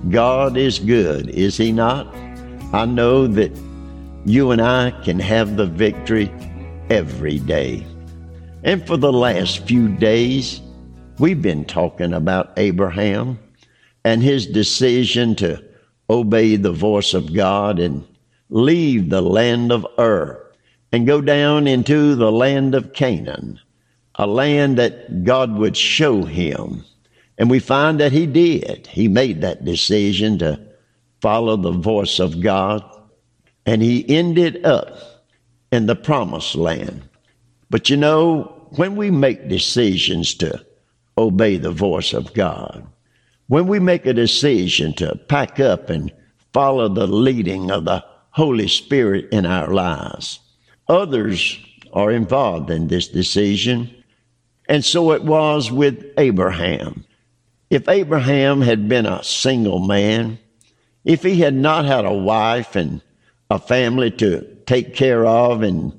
God is good, is He not? I know that you and I can have the victory every day. And for the last few days, we've been talking about Abraham and his decision to obey the voice of God and leave the land of Ur and go down into the land of Canaan, a land that God would show him. And we find that he did. He made that decision to follow the voice of God, and he ended up in the promised land. But you know, when we make decisions to obey the voice of God, when we make a decision to pack up and follow the leading of the Holy Spirit in our lives, others are involved in this decision. And so it was with Abraham. If Abraham had been a single man, if he had not had a wife and a family to take care of and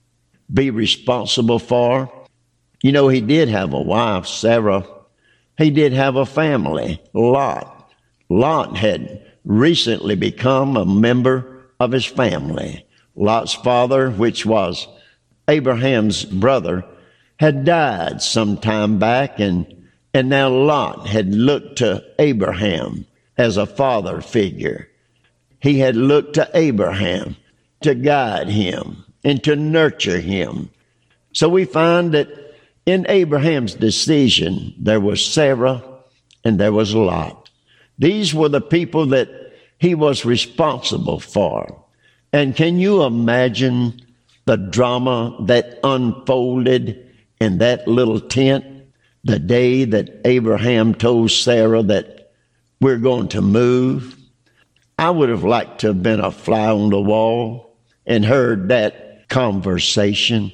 be responsible for, you know, he did have a wife, Sarah. He did have a family, Lot. Lot had recently become a member of his family. Lot's father, which was Abraham's brother, had died some time back, and now Lot had looked to Abraham as a father figure. He had looked to Abraham to guide him and to nurture him. So we find that in Abraham's decision, there was Sarah and there was Lot. These were the people that he was responsible for. And can you imagine the drama that unfolded in that little tent the day that Abraham told Sarah that we're going to move? I would have liked to have been a fly on the wall and heard that conversation.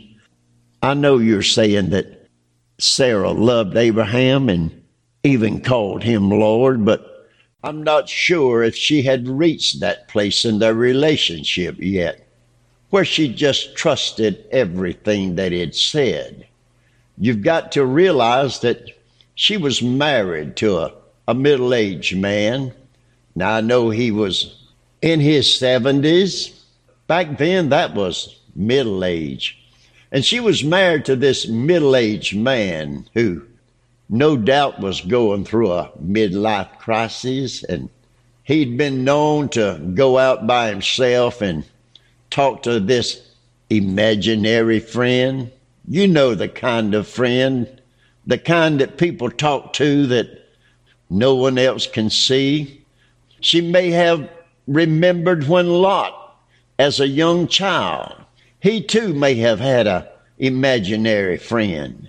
I know you're saying that Sarah loved Abraham and even called him Lord, but I'm not sure if she had reached that place in their relationship yet, where she just trusted everything that he'd said. You've got to realize that she was married to a middle-aged man. Now, I know he was in his 70s. Back then, that was middle age. And she was married to this middle-aged man who no doubt was going through a midlife crisis, and he'd been known to go out by himself and talk to this imaginary friend. You know the kind of friend, the kind that people talk to that no one else can see. She may have remembered when Lot, as a young child, he too may have had an imaginary friend.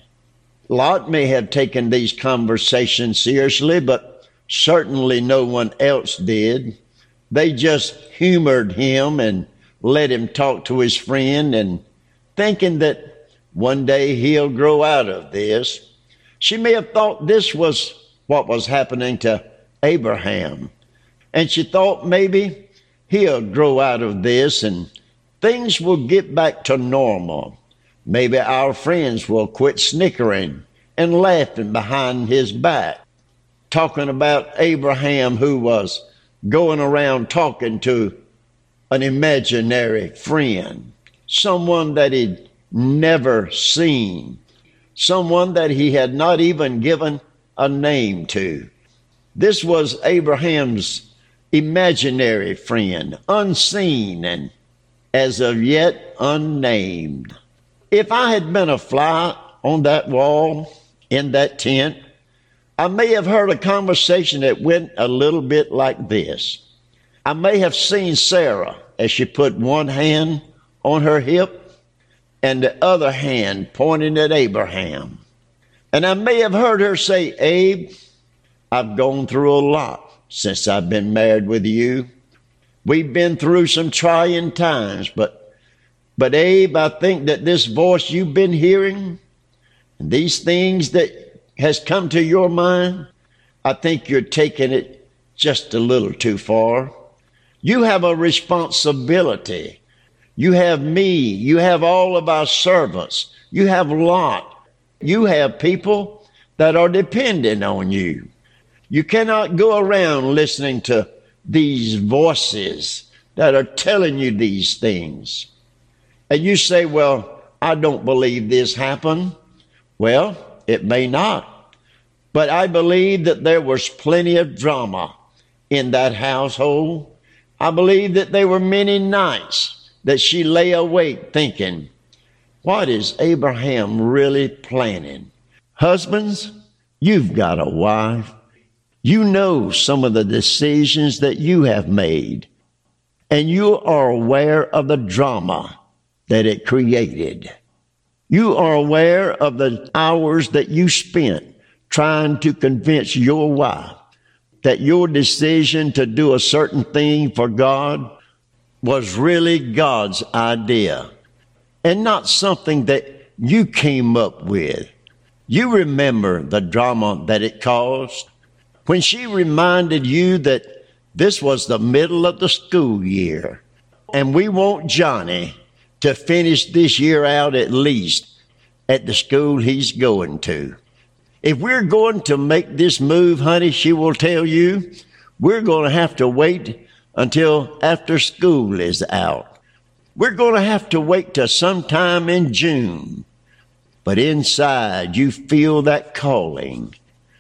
Lot may have taken these conversations seriously, but certainly no one else did. They just humored him and let him talk to his friend, and thinking that one day he'll grow out of this. She may have thought this was what was happening to Abraham. And she thought maybe he'll grow out of this and things will get back to normal. Maybe our friends will quit snickering and laughing behind his back, talking about Abraham who was going around talking to an imaginary friend, someone that he'd never seen, someone that he had not even given a name to. This was Abraham's imaginary friend, unseen and as of yet unnamed. If I had been a fly on that wall in that tent, I may have heard a conversation that went a little bit like this. I may have seen Sarah as she put one hand on her hip and the other hand pointing at Abraham. And I may have heard her say, Abe, I've gone through a lot since I've been married with you. We've been through some trying times, but Abe, I think that this voice you've been hearing, and these things that has come to your mind, I think you're taking it just a little too far. You have a responsibility. You have me. You have all of our servants. You have Lot. You have people that are dependent on you. You cannot go around listening to these voices that are telling you these things. And you say, well, I don't believe this happened. Well, it may not. But I believe that there was plenty of drama in that household. I believe that there were many nights that she lay awake thinking, what is Abraham really planning? Husbands, you've got a wife. You know some of the decisions that you have made, and you are aware of the drama that it created. You are aware of the hours that you spent trying to convince your wife that your decision to do a certain thing for God was really God's idea and not something that you came up with. You remember the drama that it caused when she reminded you that this was the middle of the school year and we want Johnny to finish this year out at least at the school he's going to. If we're going to make this move, honey, she will tell you, we're going to have to wait until after school is out. We're going to have to wait till sometime in June. But inside, you feel that calling.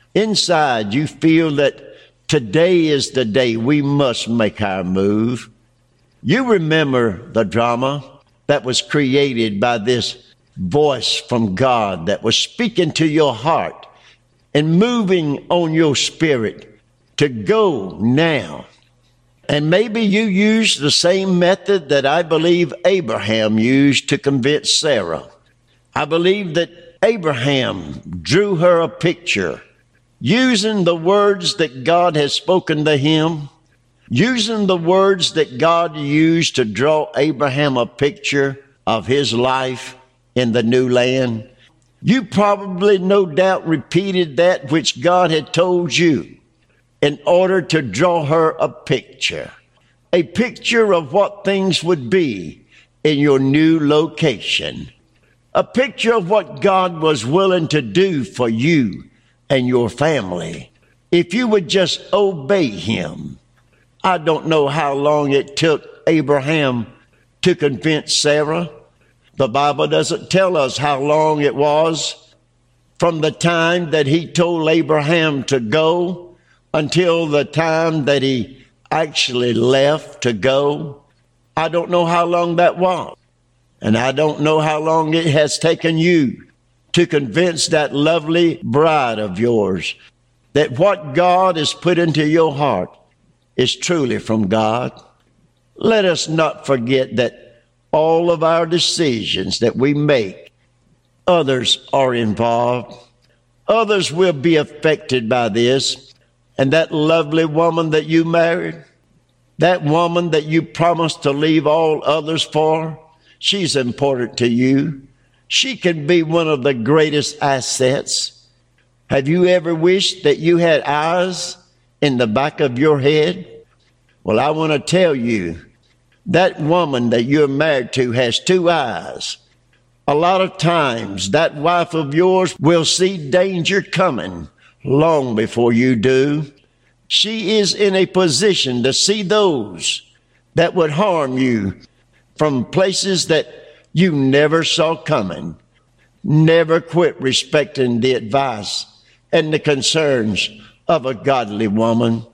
Inside, you feel that today is the day we must make our move. You remember the drama that was created by this voice from God that was speaking to your heart and moving on your spirit to go now. And maybe you use the same method that I believe Abraham used to convince Sarah. I believe that Abraham drew her a picture using the words that God has spoken to him, using the words that God used to draw Abraham a picture of his life in the new land. You probably, no doubt, repeated that which God had told you in order to draw her a picture of what things would be in your new location, a picture of what God was willing to do for you and your family if you would just obey him. I don't know how long it took Abraham to convince Sarah. The Bible doesn't tell us how long it was from the time that he told Abraham to go until the time that he actually left to go. I don't know how long that was. And I don't know how long it has taken you to convince that lovely bride of yours that what God has put into your heart is truly from God. Let us not forget that all of our decisions that we make, others are involved. Others will be affected by this. And that lovely woman that you married, that woman that you promised to leave all others for, she's important to you. She can be one of the greatest assets. Have you ever wished that you had eyes in the back of your head? Well, I want to tell you, that woman that you're married to has two eyes. A lot of times, that wife of yours will see danger coming long before you do. She is in a position to see those that would harm you from places that you never saw coming. Never quit respecting the advice and the concerns of a godly woman.